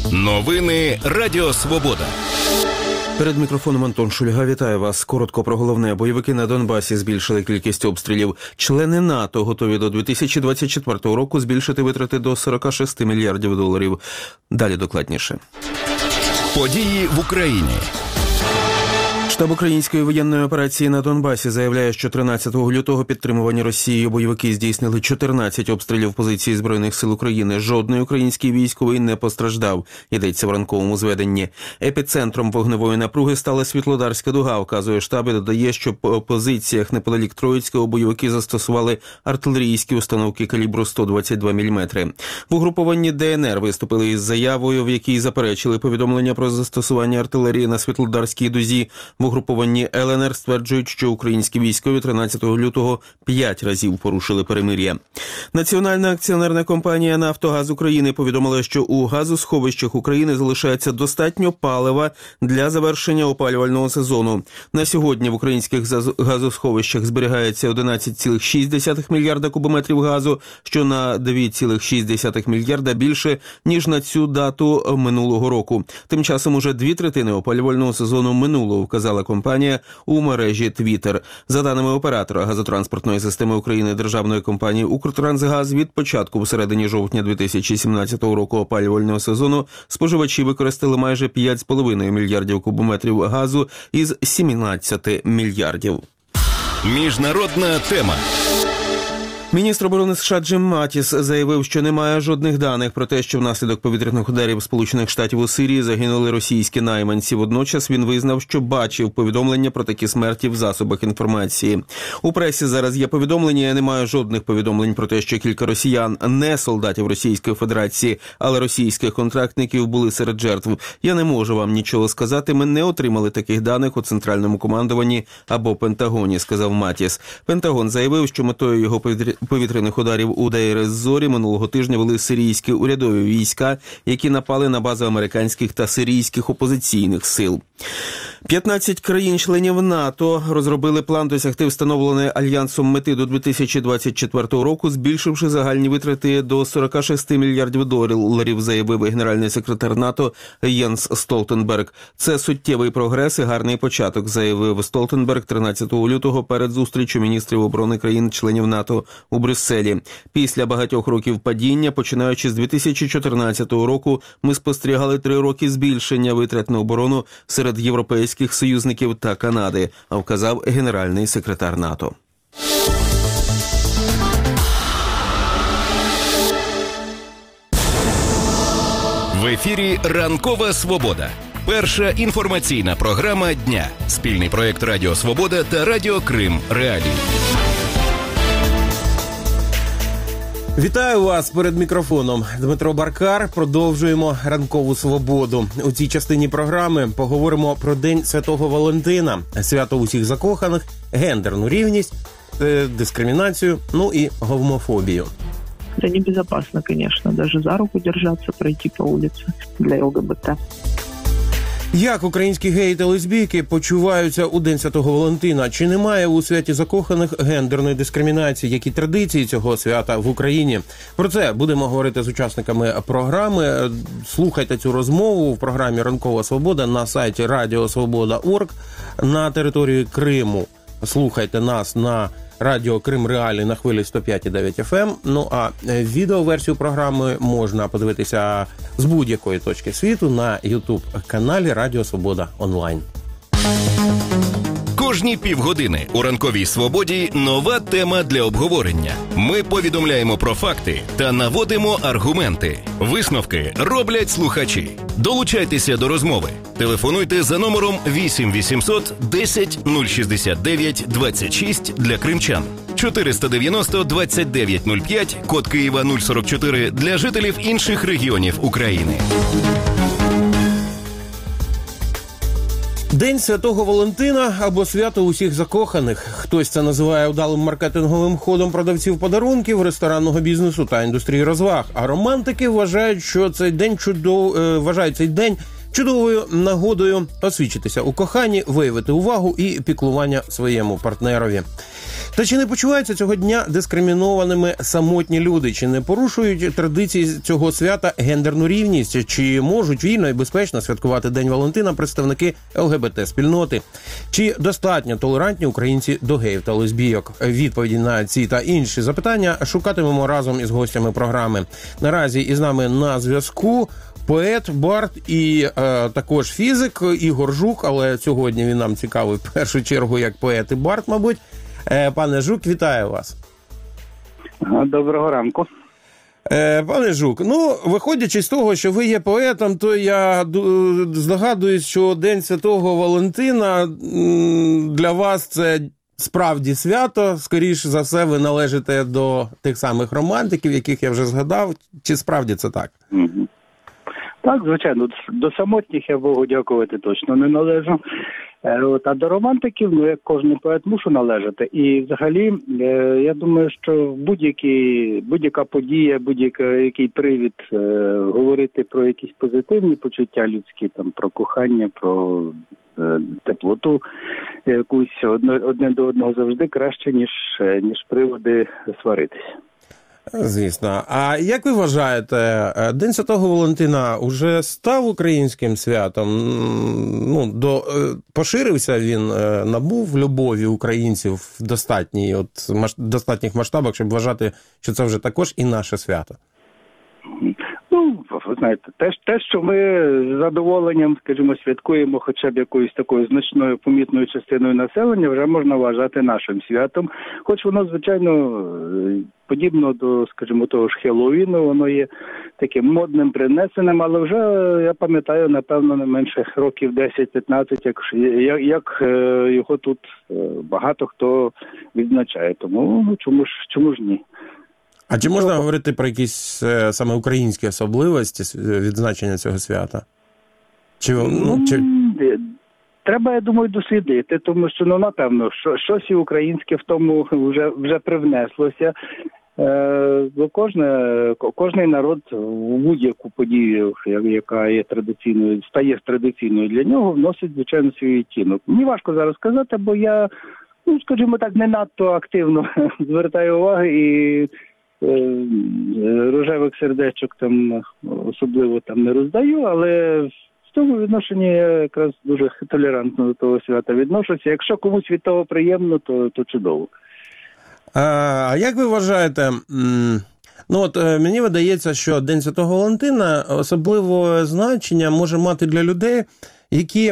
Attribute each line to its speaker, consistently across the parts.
Speaker 1: Новини Радіо Свобода.
Speaker 2: Перед мікрофоном Антон Шульга. Вітаю вас. Коротко про головне. Бойовики на Донбасі збільшили кількість обстрілів. Члени НАТО готові до 2024 року збільшити витрати до $46 мільярдів. Далі докладніше.
Speaker 1: Події в Україні.
Speaker 2: Штаб української воєнної операції на Донбасі заявляє, що 13 лютого підтримувані Росією бойовики здійснили 14 обстрілів позиції Збройних сил України. Жодний український військовий не постраждав, йдеться в ранковому зведенні. Епіцентром вогневої напруги стала Світлодарська дуга, вказує штаб і додає, що по позиціях неподалік Троїцького бойовики застосували артилерійські установки калібру 122 мм. В угрупованні ДНР виступили із заявою, в якій заперечили повідомлення про застосування артилерії на Світлодарській дузі. В угрупованні ЛНР стверджують, що українські військові 13 лютого 5 разів порушили перемир'я. Національна акціонерна компанія «Нафтогаз України» повідомила, що у газосховищах України залишається достатньо палива для завершення опалювального сезону. На сьогодні в українських газосховищах зберігається 11,6 мільярда кубометрів газу, що на 2,6 мільярда більше, ніж на цю дату минулого року. Тим часом уже 2/3 опалювального сезону минуло, вказала компанія у мережі Twitter. За даними оператора газотранспортної системи України державної компанії «Укртрансгаз», від початку в середині жовтня 2017 року опалювального сезону споживачі використали майже 5,5 мільярдів кубометрів газу із 17 мільярдів.
Speaker 1: Міжнародна тема.
Speaker 2: Міністр оборони США Джим Матіс заявив, що немає жодних даних про те, що внаслідок повітряних ударів Сполучених Штатів у Сирії загинули російські найманці. Водночас він визнав, що бачив повідомлення про такі смерті в засобах інформації. У пресі зараз є повідомлення, немає жодних повідомлень про те, що кілька росіян, не солдатів Російської Федерації, але російських контрактників були серед жертв. Я не можу вам нічого сказати, ми не отримали таких даних у Центральному командуванні або Пентагоні, сказав Матіс. Пентагон заявив, що метою його повітряних ударів у Дейр-ез-Зорі минулого тижня були сирійські урядові війська, які напали на бази американських та сирійських опозиційних сил. 15 країн-членів НАТО розробили план досягти встановленої Альянсом мети до 2024 року, збільшивши загальні витрати до $46 мільярдів, заявив генеральний секретар НАТО Єнс Столтенберг. Це суттєвий прогрес і гарний початок, заявив Столтенберг 13 лютого перед зустрічю міністрів оборони країн-членів НАТО у Брюсселі. Після багатьох років падіння, починаючи з 2014 року, ми спостерігали 3 роки збільшення витрат на оборону серед європейських союзників та Канади, вказав генеральний секретар НАТО.
Speaker 1: В ефірі «Ранкова Свобода». Перша інформаційна програма дня. Спільний проєкт Радіо Свобода та Радіо Крим Реалії.
Speaker 3: Вітаю вас перед мікрофоном. Дмитро Баркар. Продовжуємо «Ранкову Свободу». У цій частині програми поговоримо про День Святого Валентина, свято усіх закоханих, гендерну рівність, дискримінацію, ну і гомофобію.
Speaker 4: Это небезопасно, конечно, даже за руку держаться, пройти по улице для ЛГБТ.
Speaker 3: Як українські геї та лесбійки почуваються у День Святого Валентина? Чи немає у святі закоханих гендерної дискримінації? Які традиції цього свята в Україні? Про це будемо говорити з учасниками програми. Слухайте цю розмову в програмі «Ранкова Свобода» на сайті radiosvoboda.org. На території Криму слухайте нас на Радіо Крим Реалії на хвилі 105,9 FM. Ну а відеоверсію програми можна подивитися з будь-якої точки світу на YouTube-каналі Радіо Свобода онлайн.
Speaker 1: Кожні півгодини у «Ранковій Свободі» нова тема для обговорення. Ми повідомляємо про факти та наводимо аргументи. Висновки роблять слухачі. Долучайтеся до розмови. Телефонуйте за номером 8 800 10 069 26 для кримчан. 490 29 05, код Києва 044 для жителів інших регіонів України.
Speaker 3: День Святого Валентина або свято усіх закоханих. Хтось це називає вдалим маркетинговим ходом продавців подарунків, ресторанного бізнесу та індустрії розваг. А романтики вважають, що цей день чудовою нагодою освідчитися у коханні, виявити увагу і піклування своєму партнерові. Та чи не почуваються цього дня дискримінованими самотні люди? Чи не порушують традиції цього свята гендерну рівність? Чи можуть вільно і безпечно святкувати День Валентина представники ЛГБТ-спільноти? Чи достатньо толерантні українці до геїв та лесбійок? Відповіді на ці та інші запитання шукатимемо разом із гостями програми. Наразі із нами на зв'язку поет, бард і також фізик Ігор Жук, але сьогодні він нам цікавий в першу чергу як поет і бард, мабуть. Пане Жук, вітаю вас.
Speaker 5: Доброго ранку.
Speaker 3: Пане Жук, виходячи з того, що ви є поетом, то я здогадуюсь, що День Святого Валентина для вас це справді свято. Скоріше за все, ви належите до тих самих романтиків, яких я вже згадав. Чи справді це так?
Speaker 5: Так, звичайно. До самотніх я Богу дякувати точно не належу. А до романтиків, як кожен поет, мушу належати. І взагалі, я думаю, що будь-яка подія, будь-який привід говорити про якісь позитивні почуття людські, там, про кохання, про теплоту якусь одне до одного завжди краще, ніж приводи сваритися.
Speaker 3: Звісно. А як ви вважаєте, День Святого Валентина уже став українським святом? Поширився він, набув любові українців в достатніх масштабах, щоб вважати, що це вже також і наше свято?
Speaker 5: Ви знаєте, те, що ми з задоволенням, скажімо, святкуємо хоча б якоюсь такою значною помітною частиною населення, вже можна вважати нашим святом. Хоч воно, звичайно, подібно до, скажімо, того ж Хеллоуіну, воно є таким модним, принесеним, але вже, я пам'ятаю, напевно, не менше років 10-15, як його тут багато хто відзначає. Тому, чому ж ні?
Speaker 3: А чи можна говорити про якісь саме українські особливості відзначення цього свята?
Speaker 5: Треба, я думаю, дослідити, тому що, напевно, щось і українське в тому вже привнеслося. Бо кожний народ в будь-яку подію, яка є традиційною, стає традиційною для нього, вносить, звичайно, свій відтінок. Мені важко зараз сказати, бо я, скажімо так, не надто активно звертаю уваги і рожевих сердечок там особливо там не роздаю, але в цьому відношенні я якраз дуже толерантно до того свята відношуся. Якщо комусь від того приємно, то чудово.
Speaker 3: А як ви вважаєте, мені видається, що День Святого Валентина особливе значення може мати для людей, які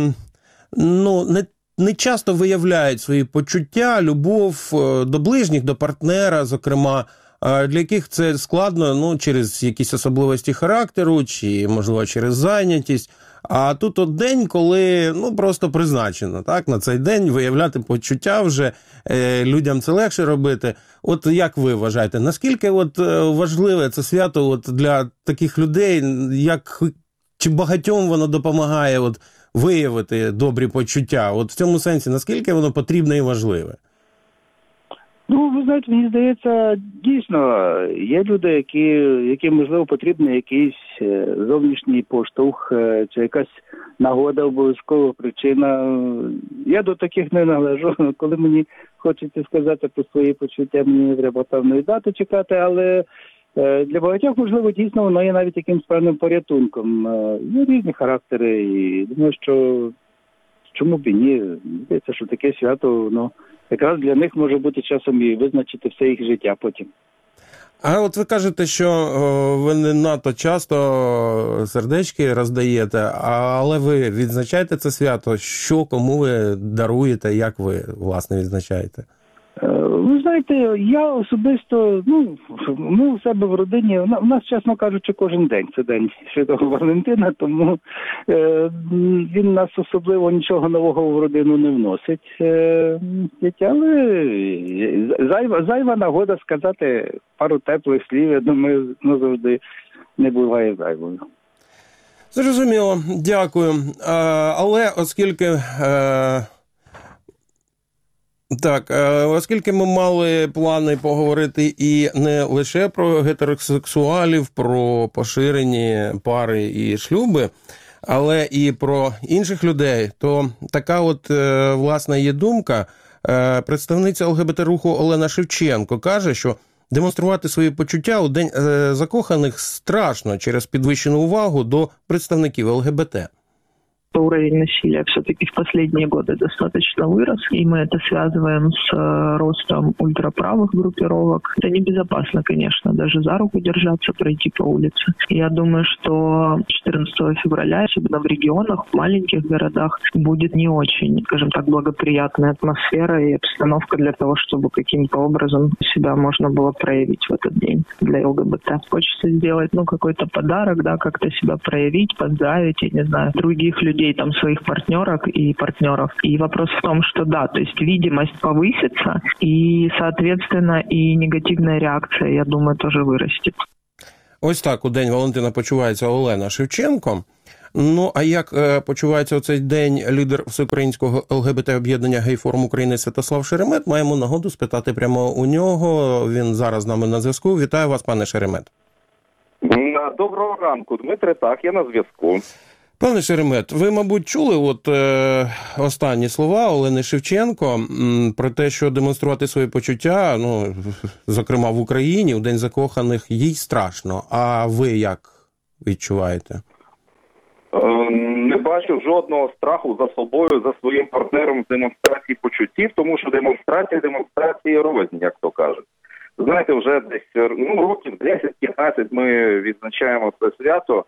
Speaker 3: не часто виявляють свої почуття, любов до ближніх, до партнера, зокрема, для яких це складно, через якісь особливості характеру, чи, можливо, через зайнятість. А тут от день, коли, просто призначено, так, на цей день виявляти почуття вже, людям це легше робити. От як ви вважаєте, наскільки важливе це свято для таких людей, чи багатьом воно допомагає виявити добрі почуття? В цьому сенсі, наскільки воно потрібне і важливе?
Speaker 5: Ви знаєте, мені здається, дійсно, є люди, яким, можливо, потрібен якийсь зовнішній поштовх, чи якась нагода, обов'язкова причина. Я до таких не належу. Коли мені хочеться сказати про свої почуття, мені не треба певної дати чекати, але для багатьох, можливо, дійсно, воно є навіть якимсь певним порятунком. Є різні характери, і думаю, що чому б і ні. Здається, що таке свято, якраз для них може бути часом і визначити все їх життя потім.
Speaker 3: А ви кажете, що ви не надто часто сердечки роздаєте, але ви відзначаєте це свято? Що, кому ви даруєте, як ви, власне, відзначаєте?
Speaker 5: Ви знаєте, я особисто, ми у себе в родині, у нас, чесно кажучи, кожен день це День Святого Валентина, тому він нас особливо нічого нового в родину не вносить. Але зайва нагода сказати пару теплих слів, я думаю, завжди не буває зайвою.
Speaker 3: Зрозуміло, дякую. Але оскільки ми мали плани поговорити і не лише про гетеросексуалів, про поширені пари і шлюби, але і про інших людей, то така от, власне, є думка. Представниця ЛГБТ-руху Олена Шевченко каже, що демонструвати свої почуття у День закоханих страшно через підвищену увагу до представників ЛГБТ.
Speaker 4: Уровень насилия все-таки в последние годы достаточно вырос, и мы это связываем с ростом ультраправых группировок. Это небезопасно, конечно, даже за руку держаться, пройти по улице. Я думаю, что 14 февраля, особенно в регионах, в маленьких городах, будет не очень, скажем так, благоприятная атмосфера и обстановка для того, чтобы каким-то образом себя можно было проявить в этот день для ЛГБТ. Хочется сделать, какой-то подарок, да, как-то себя проявить, поздравить, я не знаю, других людей, там, своих партнерок и партнеров. И вопрос в том, что да, то есть видимость повысится, и, соответственно, и негативная реакция, я думаю, тоже вырастет.
Speaker 3: Ось так у День Валентина почувається Олена Шевченко. Ну, а як почувається у цей день лідер всеукраїнського ЛГБТ-об'єднання «Гей-форум України» Святослав Шеремет? Маємо нагоду спитати прямо у нього. Він зараз з нами на зв'язку. Вітаю вас, пане Шеремет.
Speaker 6: Доброго ранку, Дмитре. Так, я на зв'язку.
Speaker 3: Пане Шеремет, ви, мабуть, чули останні слова Олени Шевченко про те, що демонструвати свої почуття, зокрема в Україні, у День закоханих, їй страшно. А ви як відчуваєте?
Speaker 6: Не бачу жодного страху за собою, за своїм партнером з демонстрації почуттів, тому що демонстрації розні, як то кажуть. Знаєте, вже десь років 10-15 ми відзначаємо це свято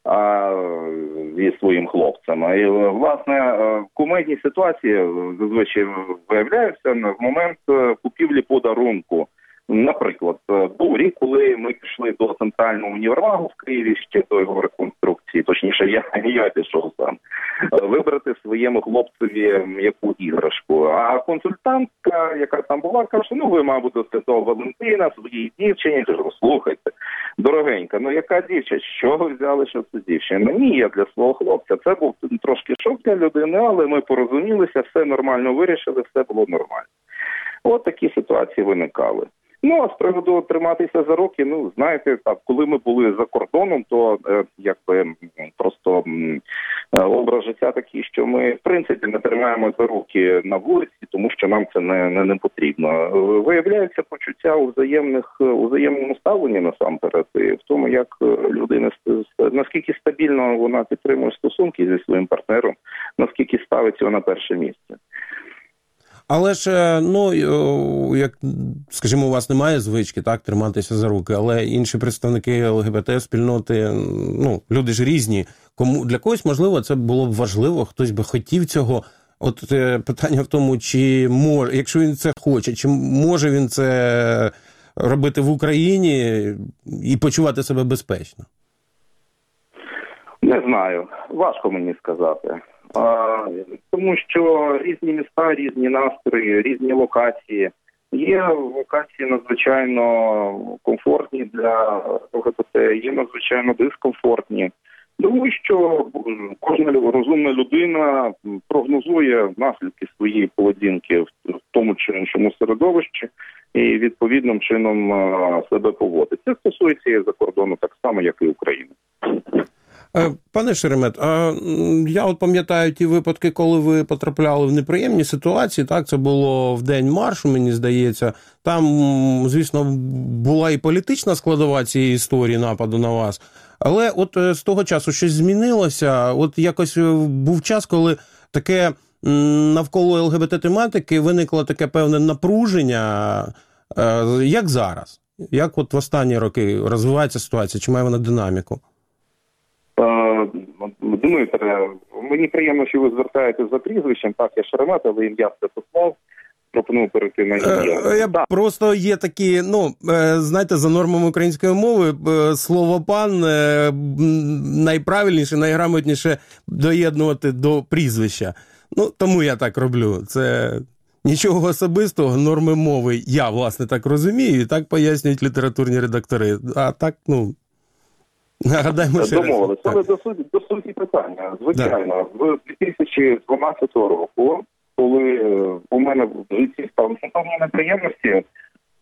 Speaker 6: зі своїм хлопцем. І, власне, кумедні ситуації зазвичай виявляються в момент купівлі подарунку. Наприклад, був рік, коли ми пішли до центрального універмагу в Києві, ще до його реконструкції, точніше, я пішов сам, вибрати своєму хлопцеві яку іграшку. А консультантка, яка там була, каже, ви, мабуть, до Святого Валентина, своїй дівчині. Кажу, слухайте, дорогенька, яка дівчина? Що ви взяли, що це дівчина? Ні, я для свого хлопця. Це був трошки шок для людини, але ми порозумілися, все нормально вирішили, все було нормально. От такі ситуації виникали. А з приводу триматися за руки, знаєте, так, коли ми були за кордоном, то просто образ життя такий, що ми, в принципі, не тримаємо за руки на вулиці, тому що нам це не потрібно. Виявляється почуття у взаємному ставленні насамперед, і в тому, як людина, наскільки стабільно вона підтримує стосунки зі своїм партнером, наскільки ставить його на перше місце.
Speaker 3: Але ж, як, скажімо, у вас немає звички, так, триматися за руки, але інші представники ЛГБТ-спільноти, люди ж різні. Для когось, можливо, це було б важливо, хтось би хотів цього. От питання в тому, чи може, якщо він це хоче, чи може він це робити в Україні і почувати себе безпечно?
Speaker 6: Не знаю. Важко мені сказати. Тому що різні міста, різні настрої, різні локації. Є локації надзвичайно комфортні для ЛГБТ, є надзвичайно дискомфортні. Тому що кожна розумна людина прогнозує наслідки своєї поведінки в тому чи іншому середовищі і відповідним чином себе поводить. Це стосується і за кордону так само, як і України.
Speaker 3: Пане Шеремет, я пам'ятаю ті випадки, коли ви потрапляли в неприємні ситуації, так, це було в день маршу, мені здається, там, звісно, була і політична складова цієї історії нападу на вас, але от з того часу щось змінилося, от якось був час, коли таке навколо ЛГБТ-тематики виникло таке певне напруження, як зараз? Як от в останні роки розвивається ситуація, чи має вона динаміку?
Speaker 6: Дмитре, мені приємно, що ви звертаєтесь за прізвищем. Так, я Шеремет, але ім'я Святослав. Пропоную перейти на ім'я.
Speaker 3: Просто є такі, знаєте, за нормами української мови слово «пан» найправильніше, найграмотніше доєднувати до прізвища. Тому я так роблю. Це нічого особистого, норми мови. Я, власне, так розумію, і так пояснюють літературні редактори. А так, нагадаємо ще раз.
Speaker 6: Домовились. Але до суті питання. Звичайно, з 2012 року, коли у мене в житті стали певні неприємності,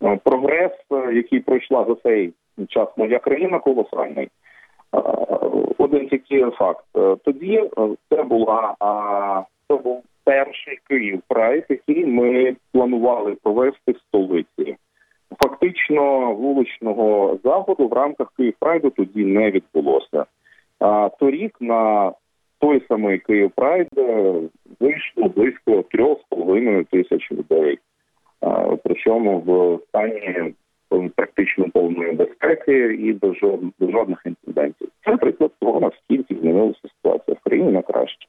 Speaker 6: прогрес, який пройшла за цей час моя країна, колосальний. один тільки факт. Тоді це був перший Київ Прайд, який ми планували провести в столиці. Фактично вуличного заходу в рамках Київ Прайду тоді не відбулося. А торік на той самий Київ Прайд вийшло близько 3,5 тисяч людей. Причому в стані практично повної безпеки і без жодних інцидентів. Це приклад того, наскільки змінилася ситуація в країні на краще.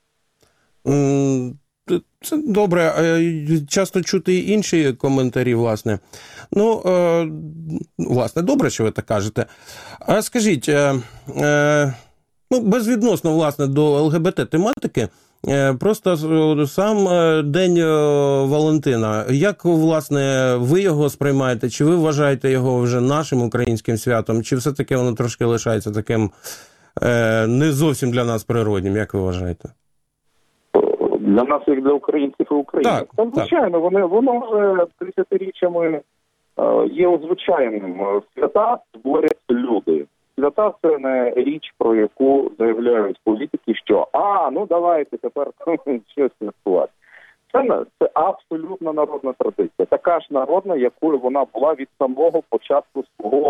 Speaker 3: Це добре. Часто чути інші коментарі, власне. Власне, добре, що ви так кажете. А скажіть, безвідносно, власне, до ЛГБТ-тематики, просто сам День Валентина. Як, власне, ви його сприймаєте? Чи ви вважаєте його вже нашим українським святом? Чи все-таки воно трошки лишається таким не зовсім для нас природнім? Як ви вважаєте?
Speaker 6: Для нас, як для українців і українців.
Speaker 3: Так,
Speaker 6: звичайно, воно вже 30-річчями є узвичайним. Свята створюють люди. Свята – це не річ, про яку заявляють політики, що давайте тепер щось святкувати. Це абсолютно народна традиція. Така ж народна, якою вона була від самого початку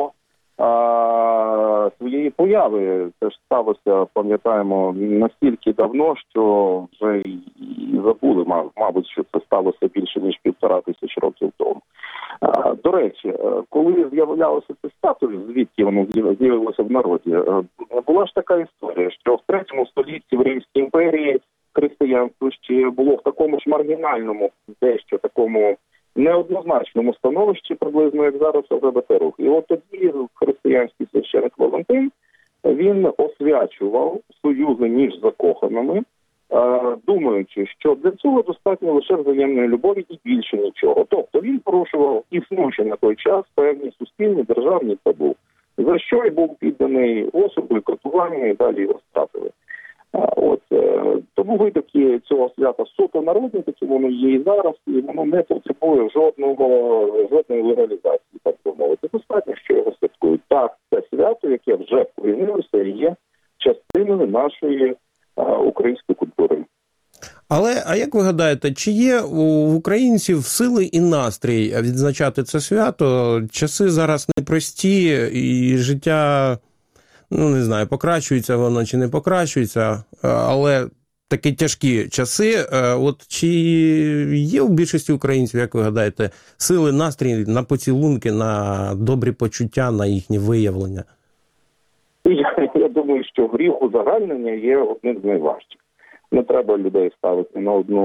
Speaker 6: своєї появи. Це ж сталося, пам'ятаємо, настільки давно, що вже і забули, мабуть, що це сталося більше, ніж 1500 років тому. До речі, коли з'являлося це статус, звідки воно з'явилося в народі, була ж така історія, що в 3 столітті в Римській імперії християнство ще було в такому ж маргінальному, дещо такому неоднозначному становищі, приблизно як зараз ЛГБТ-рух. І от тоді християнський священик Валентин, він освячував союзи між закоханими, думаючи, що для цього достатньо лише взаємної любові і більше нічого. Тобто він порушував існуючі на той час певні суспільні державні табу, за що й був підданий осуду, катуванню і далі його стратили. Тому витоки цього свята суто народні, такі воно є і зараз, і воно не потребує жодної легалізації, так би мовити. Достатньо, що його святкують. Так, це свято, яке вже вкорінилося і є частиною нашої української культури.
Speaker 3: А як ви гадаєте, чи є у українців сили і настрій відзначати це свято? Часи зараз непрості, і життя, не знаю, покращується воно чи не покращується, але такі тяжкі часи. От чи є у більшості українців, як ви гадаєте, сили, настрій на поцілунки, на добрі почуття, на їхні виявлення?
Speaker 6: Я думаю, що гріх узагальнення є одним з найважчих. Не треба людей ставити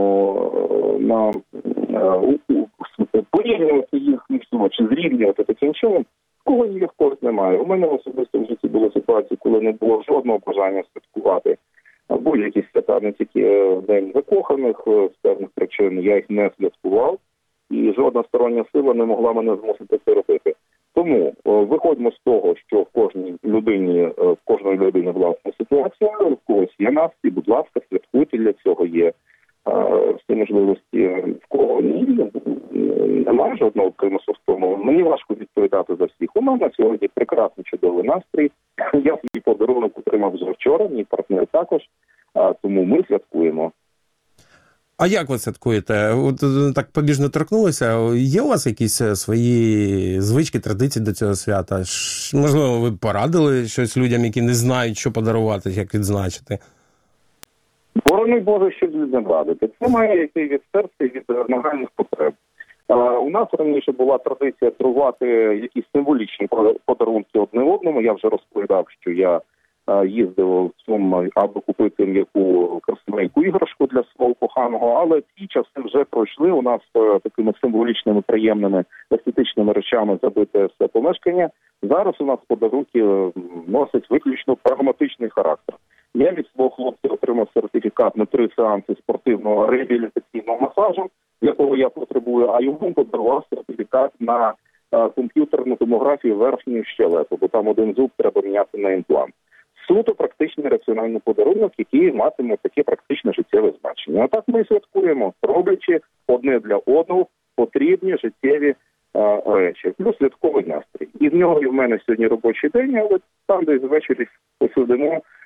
Speaker 6: порівнювати їх чи зрівнювати таким чином. Кого ні в когось немає. У мене особисто в житті були ситуації, коли не було жодного бажання святкувати будь-які свята, не тільки День закоханих, з певних причин я їх не святкував, і жодна стороння сила не могла мене змусити це робити. Тому виходимо з того, що в кожній людині власна ситуація, в когось є настрій, будь ласка, святкуйте, для цього є всі можливості, в кого ні, немає жодного примусу в тому. Мені важко відповідати за всіх. У мене сьогодні прекрасний, чудовий настрій. Я свій подарунок отримав вже вчора, мій партнер також, тому ми святкуємо.
Speaker 3: А як ви святкуєте? От так побіжно торкнулися. Є у вас якісь свої звички, традиції до цього свята? Можливо, ви порадили щось людям, які не знають, що подарувати, як відзначити?
Speaker 6: Борони Боже, що людям радити. Це має йти від серця і від нагальних потреб. У нас раніше була традиція дарувати якісь символічні подарунки одне одному. Я вже розповідав, що я їздив в цьому, аби купити м'яку красивеньку іграшку для свого коханого, але ці часи вже пройшли. У нас такими символічними, приємними, естетичними речами забите все помешкання. Зараз у нас подарунки носять виключно прагматичний характер. Я від свого хлопця отримав сертифікат на 3 сеанси спортивного реабілітаційного масажу, якого я потребую, а йому подарував сертифікат на комп'ютерну томографію верхньої щелепи, бо там один зуб треба міняти на імплант. Суто практичний раціональний подарунок, який матиме таке практичне життєве значення. А так ми святкуємо, роблячи одне для одного потрібні життєві речі. Плюс святковий настрій. І в нього і в мене сьогодні робочий день, але там десь ввечері посидимо,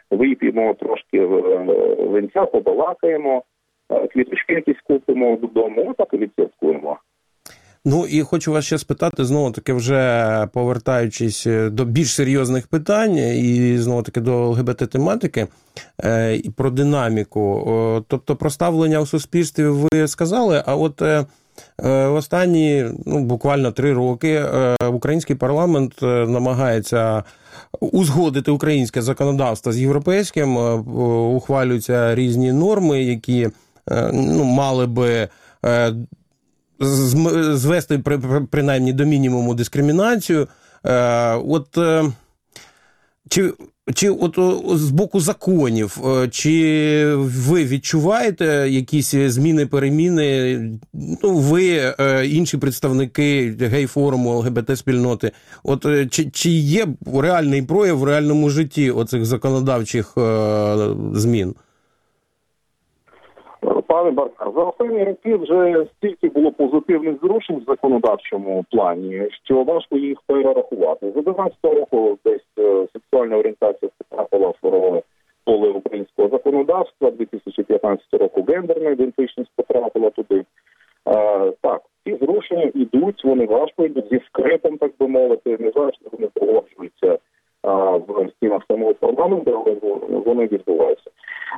Speaker 6: вип'ємо трошки винця, побалакаємо, квіточки якісь купимо додому, отак і відсвяткуємо.
Speaker 3: Ну і хочу вас ще спитати, знову-таки, вже повертаючись до більш серйозних питань і знову-таки до ЛГБТ-тематики, і про динаміку. Тобто про ставлення у суспільстві ви сказали, а от в останні буквально 3 роки український парламент намагається узгодити українське законодавство з європейським, ухвалюються різні норми, які мали би звести принаймні до мінімуму дискримінацію. Чи з боку законів, чи ви відчуваєте якісь зміни, переміни, ви, інші представники гей-форуму, ЛГБТ-спільноти, чи є реальний прояв в реальному житті оцих законодавчих змін?
Speaker 6: Пане Баркар, за останні роки вже стільки було позитивних зрушень в законодавчому плані, що важко їх перерахувати. За 2012 року десь сексуальна орієнтація потрапила в поле українського законодавства, 2015 року гендерна ідентичність потрапила туди. Так, ці зрушення йдуть, вони важко йдуть зі скрипом, так би мовити, не завжди вони погоджуються в стінах самого парламенту, але вони відбуваються.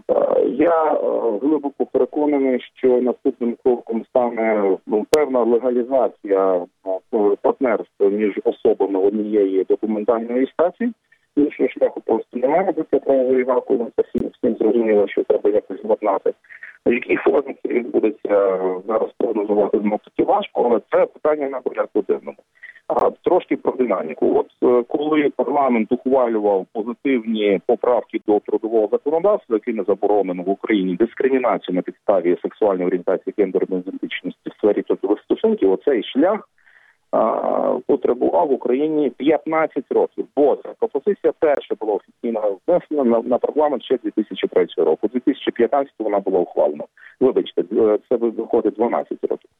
Speaker 6: Я глибоко переконаний, що наступним кроком стане певна легалізація партнерства між особами однієї документальної статі. Іншого шляху просто немає, бо це правовий вакуум, це всім зрозуміло, що треба якось владнати. В якій формі це відбудеться, зараз прогнозувати таки важко, але це питання на порядку денному. Трошки про динаміку. От коли парламент ухвалював позитивні поправки до трудового законодавства, яке не заборонено в Україні дискримінацію на підставі сексуальної орієнтації, гендерної ідентичності в сфері трудових стосунків, оцей шлях потребував в Україні 15 років. Бо ця пропозиція перша була офіційно внесена на парламент ще 2003 року. У 2015 вона була ухвалена. Вибачте, це виходить 12 років.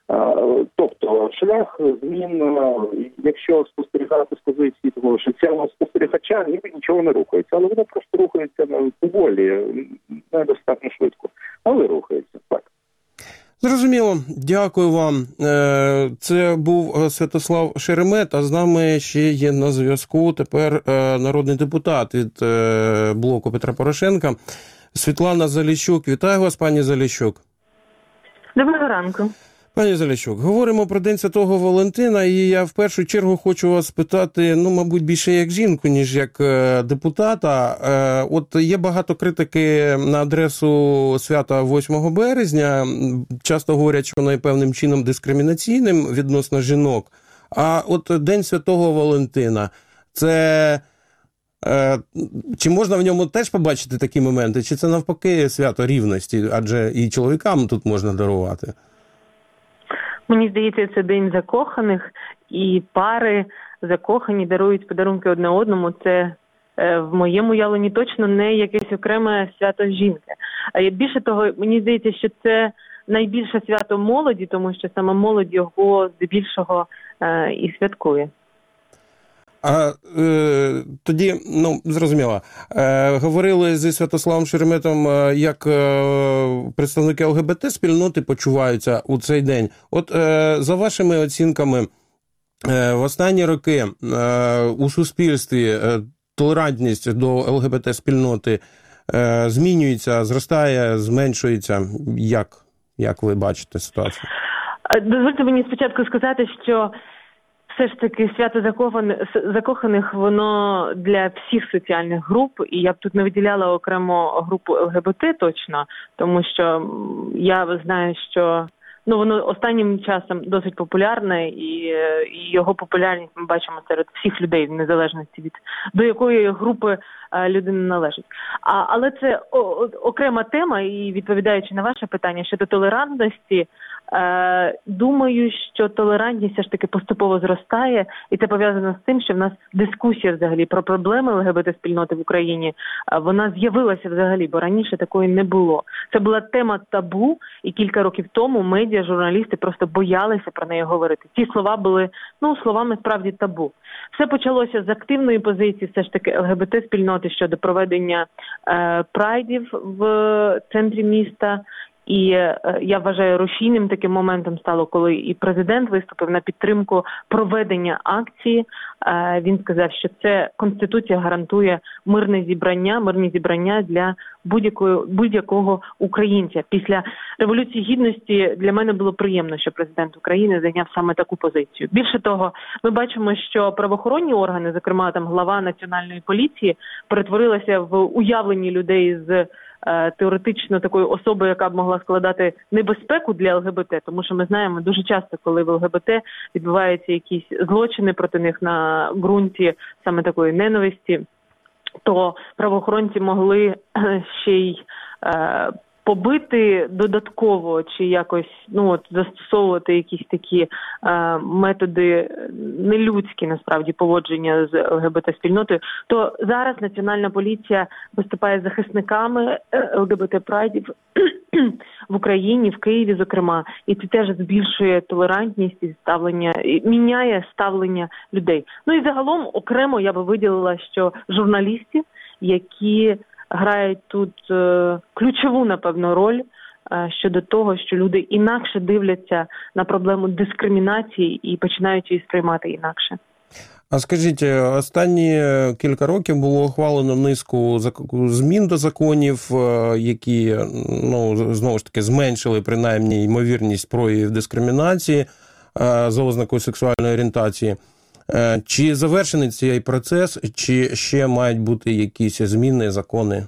Speaker 6: Тобто шлях змін, якщо спостерігати з позиції того, що цього спостерігача ніби нічого не рухається, але воно просто рухається поволі, недостатньо швидко, але рухається, так.
Speaker 3: Зрозуміло. Дякую вам. Це був Святослав Шеремет, а з нами ще є на зв'язку тепер народний депутат від блоку Петра Порошенка Світлана Заліщук. Вітаю вас, пані Заліщук.
Speaker 7: Доброго ранку.
Speaker 3: Пані Заліщук, говоримо про День Святого Валентина, і я в першу чергу хочу вас спитати, мабуть, більше як жінку, ніж як депутата. От є багато критики на адресу свята 8 березня, часто говорять, що воно є певним чином дискримінаційним відносно жінок. А от День Святого Валентина, це... Чи можна в ньому теж побачити такі моменти, чи це навпаки свято рівності, адже і чоловікам тут можна дарувати?
Speaker 7: Мені здається, це день закоханих, і пари закохані дарують подарунки одне одному. Це в моєму уявленні точно не якесь окреме свято жінки. Більше того, мені здається, що це найбільше свято молоді, тому що сама молодь його здебільшого і святкує.
Speaker 3: Тоді, зрозуміло, говорили зі Святославом Шереметом, як представники ЛГБТ-спільноти почуваються у цей день. От за вашими оцінками, в останні роки у суспільстві толерантність до ЛГБТ-спільноти змінюється, зростає, зменшується? Як ви бачите ситуацію?
Speaker 7: Дозвольте мені спочатку сказати, що все ж таки свято закоханих, воно для всіх соціальних груп, і я б тут не виділяла окремо групу ЛГБТ точно, тому що я знаю, що воно останнім часом досить популярне, і його популярність ми бачимо серед всіх людей, в незалежності від до якої групи людина належить. Але це окрема тема, і відповідаючи на ваше питання щодо толерантності, Думаю, що толерантність все ж таки поступово зростає, і це пов'язано з тим, що в нас дискусія взагалі про проблеми ЛГБТ-спільноти в Україні, вона з'явилася взагалі, бо раніше такої не було. Це була тема табу, і кілька років тому медіа, журналісти просто боялися про неї говорити. Ці слова були, словами справді табу. Все почалося з активної позиції все ж таки ЛГБТ-спільноти щодо проведення прайдів в центрі міста. І я вважаю, рушійним таким моментом стало, коли і президент виступив на підтримку проведення акції. Він сказав, що це Конституція гарантує мирні зібрання для будь-якого українця. Після Революції Гідності для мене було приємно, що президент України зайняв саме таку позицію. Більше того, ми бачимо, що правоохоронні органи, зокрема там глава Національної поліції, перетворилася в уявлені людей з теоретично такою особою, яка б могла складати небезпеку для ЛГБТ, тому що ми знаємо дуже часто, коли в ЛГБТ відбуваються якісь злочини проти них на ґрунті саме такої ненависті, то правоохоронці могли ще й побити додатково чи якось застосовувати якісь такі методи нелюдські, насправді, поводження з ЛГБТ-спільнотою, то зараз Національна поліція виступає захисниками ЛГБТ-прайдів в Україні, в Києві, зокрема, і це теж збільшує толерантність і ставлення, і міняє ставлення людей. І загалом окремо я би виділила, що журналістів, які грають тут ключову, напевно, роль щодо того, що люди інакше дивляться на проблему дискримінації і починають її сприймати інакше.
Speaker 3: А скажіть, останні кілька років було ухвалено низку змін до законів, які, знову ж таки, зменшили принаймні ймовірність проявів дискримінації за ознакою сексуальної орієнтації. Чи завершений цей процес, чи ще мають бути якісь зміни, закони?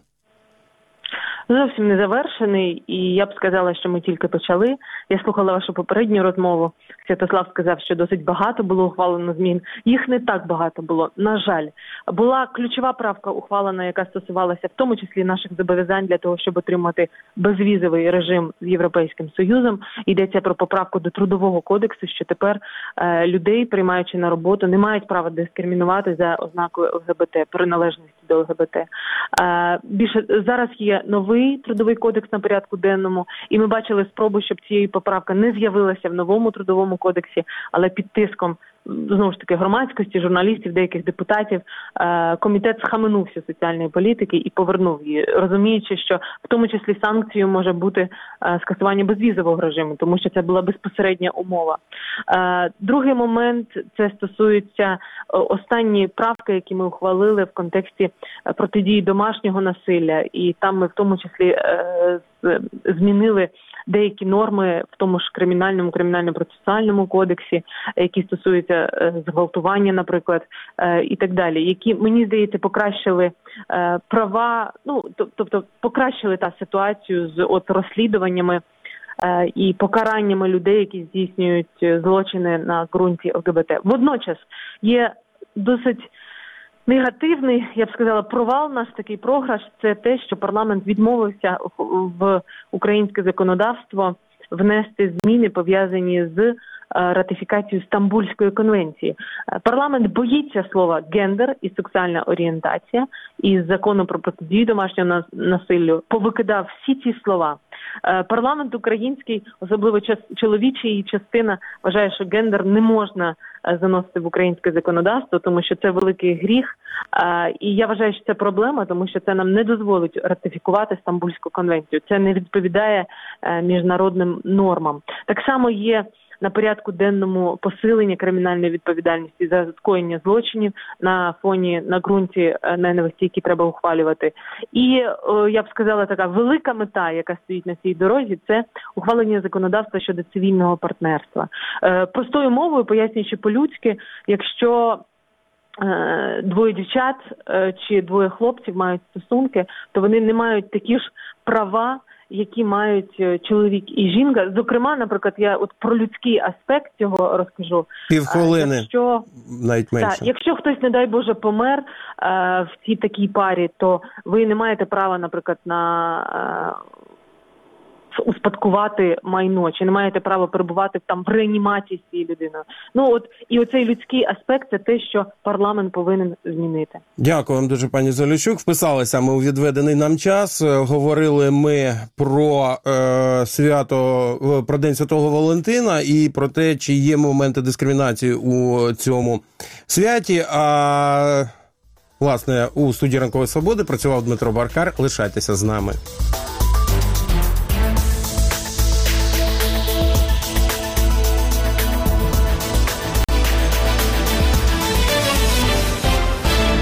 Speaker 7: Зовсім не завершений, і я б сказала, що ми тільки почали. Я слухала вашу попередню розмову. Святослав сказав, що досить багато було ухвалено змін. Їх не так багато було, на жаль. Була ключова правка ухвалена, яка стосувалася в тому числі наших зобов'язань для того, щоб отримати безвізовий режим з Європейським Союзом. Йдеться про поправку до Трудового кодексу, що тепер людей, приймаючи на роботу, не мають права дискримінувати за ознакою ЛГБТ, приналежності до ЛГБТ. Більше зараз є новий Трудовий кодекс на порядку денному, і ми бачили спробу, щоб цієї поправка не з'явилася в новому Трудовому кодексі, але під тиском, знову ж таки, громадськості, журналістів, деяких депутатів, комітет схаменувся соціальної політики і повернув її, розуміючи, що в тому числі санкцією може бути скасування безвізового режиму, тому що це була безпосередня умова. Другий момент – це стосується останні правки, які ми ухвалили в контексті протидії домашнього насилля, і там ми в тому числі змінили деякі норми в тому ж кримінально-процесуальному кодексі, які стосуються зґвалтування, наприклад, і так далі, які, мені здається, покращили права, тобто покращили та ситуацію з розслідуваннями і покараннями людей, які здійснюють злочини на ґрунті ЛГБТ. Водночас є досить негативний, я б сказала, провал, наш такий програш, це те, що парламент відмовився в українське законодавство внести зміни, пов'язані з ратифікацією Стамбульської конвенції. Парламент боїться слова «гендер» і «сексуальна орієнтація», і з закону про протидію домашнього насиллю повикидав всі ці слова. Парламент український, особливо чоловіча її частина, вважає, що гендер не можна заносити в українське законодавство, тому що це великий гріх. І я вважаю, що це проблема, тому що це нам не дозволить ратифікувати Стамбульську конвенцію. Це не відповідає міжнародним нормам. Так само є на порядку денному посилення кримінальної відповідальності за скоєння злочинів на ґрунті ненависті, які треба ухвалювати. І, я б сказала, така велика мета, яка стоїть на цій дорозі, це ухвалення законодавства щодо цивільного партнерства. Простою мовою, пояснюючи по-людськи, якщо двоє дівчат чи двоє хлопців мають стосунки, то вони не мають такі ж права, які мають чоловік і жінка. Зокрема, наприклад, я от про людський аспект цього розкажу.
Speaker 3: Півхвилини, навіть менше.
Speaker 7: Якщо хтось, не дай Боже, помер в цій такій парі, то ви не маєте права, наприклад, на успадкувати майно, чи не маєте права перебувати там в реанімації з цією людиною. Ну от і оцей людський аспект – це те, що парламент повинен змінити.
Speaker 3: Дякую вам дуже, пані Заліщук. Вписалися ми у відведений нам час. Говорили ми про свято, про День Святого Валентина і про те, чи є моменти дискримінації у цьому святі. А власне у студії «Ранкової свободи» працював Дмитро Баркар. Лишайтеся з нами.